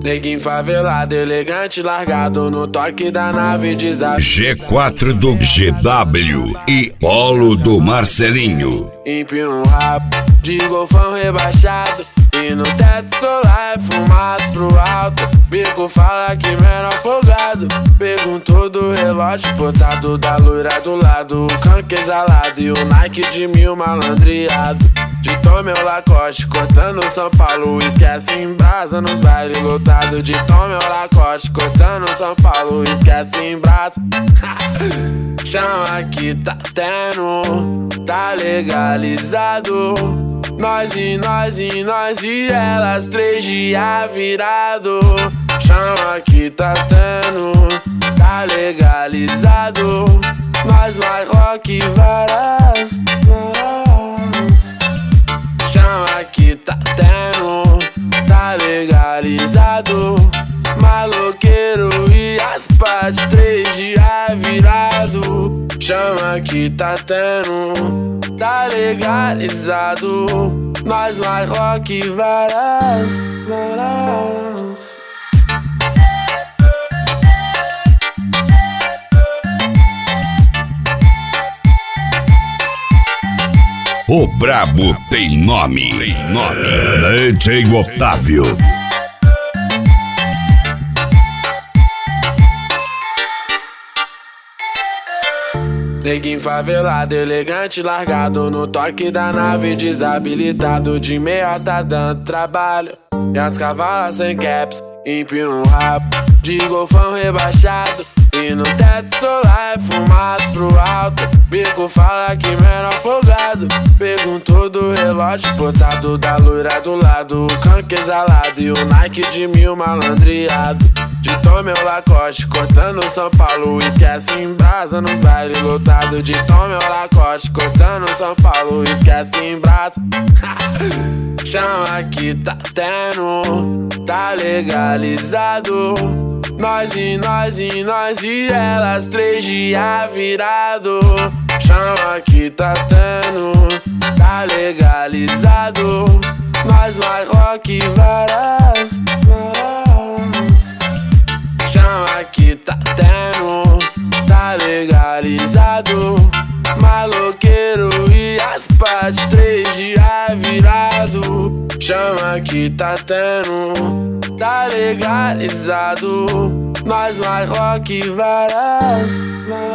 Neguinho favelado, elegante, largado no toque da nave desafio. G4 do GW e Polo do Marcelinho. Empina um rabo de golfão rebaixado e no teto solar é fumado pro alto. Bico fala que menor folgado, perguntou do relógio portado da loira do lado. O canque exalado e o Nike de 1000 malandreado. De Tom meu Lacoste, cortando São Paulo, esquece em brasa nos bailes lotados. De Tom meu Lacoste, cortando São Paulo, esquece em brasa. Chama que tá tendo, tá legalizado. Nós e elas 3 dias virado. Chama que tá tendo, tá legalizado. Nós vai rock varas. Chama que tá tendo, tá legalizado. Maloqueiro e as partes 3 dias virado. Chama que tá tendo, tá legalizado. Nós vai rock varas. O brabo tem nome. DJ Otávio. Neguinho favelado, elegante, largado no toque da nave desabilitado. De meia tá dando trabalho e as cavalas sem caps. Empina um rabo de golfão rebaixado e no teto solar é fumado pro alto. Bico fala que menor folgado, perguntou do relógio portado da loira do lado. O canque exalado e o Nike de 1000 malandreado. De Tom meu Lacoste, cortando São Paulo, esquece em brasa nos bailes lotados. De Tom meu Lacoste, cortando São Paulo, esquece em brasa. Chama que tá tendo, tá legalizado. Nós e elas 3 dias virado. Chama que tá tendo, tá legalizado. Nós vai rock varas. Chama que tá tendo, tá legalizado. Maloqueiro e as partes 3 dias virado. Chama que tá tendo, tá legalizado. Nós vai rock varas.